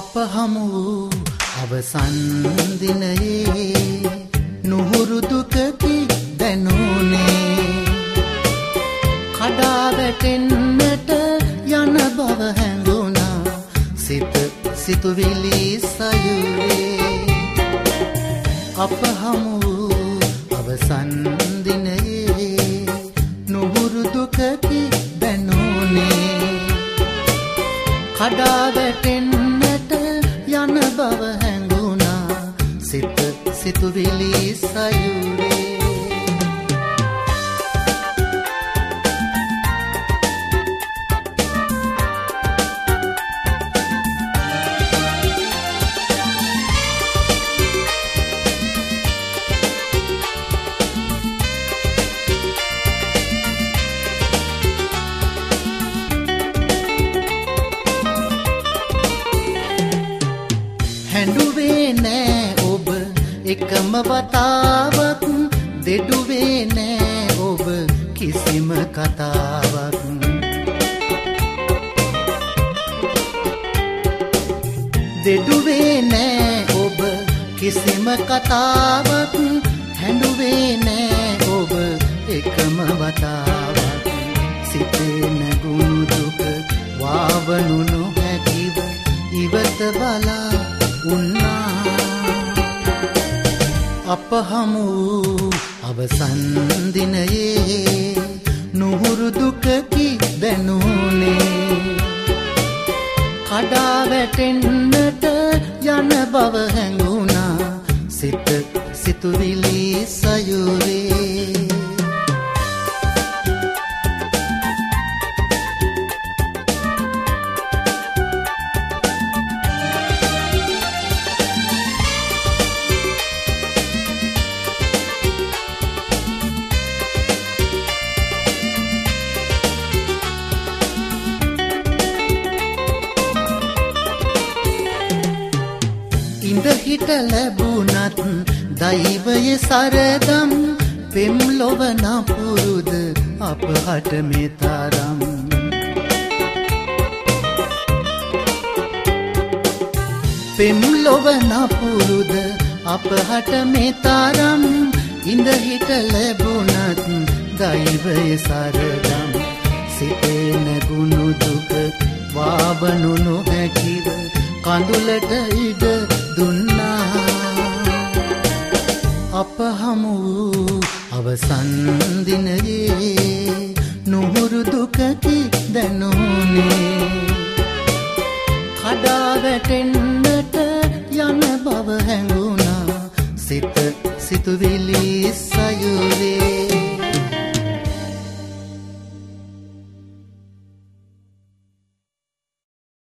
අප හමු වූ අවසන් දිනයේ නුහුරු දුකකි දැනුනේ කඩා වැටෙන්නට යන බව හැඟුණා සිත සිතුවිලි සයුරේ අප හමු වූ අවසන් දිනයේ නුහුරු දුකකි දැනුනේ කඩා වැටෙන්නට යන බව හැඟුණා සිත සිතුවිලි සයුරේ හැඬුවේ නෑ ඔබ එකම වතාවක් දෙඩුවේ නෑ ඔබ කිසිම කතාවක් දෙඩුවේ නෑ ඔබ කිසිම කතාවක් හැඬුවේ නෑ ඔබ එකම වතාවක් සිතේ නැගුණු දුක වාවනු නොහැකිව ඉවත බලා උන්නා අප හමු අවසන් දිනයේ නුහුරු දුකකි දැනුනේ කඩා වැටෙන්නට යන බව හැඟුණා සිත සිතුවිලි සයුරේ ඉඳහිට ලැබුණත් දෛවයේ සරදම් පෙම් ලොව නපුරුද අපහට මේ තරම් පෙම් ලොව නපුරුද අපහට මේ තරම් ඉඳහිට ලැබුණත් දෛවයේ සරදම් සිතේ නැගුණු දුක වාවනු නොහැකිව කඳුලට ඉඩ දුන්නා අප හමු අවසන් දිනයේ නුහුරු දුකකි දැනුනේ කඩා වැටෙන්නට යන බව හැඟුණා සිත සිතුවිලි සයුරේ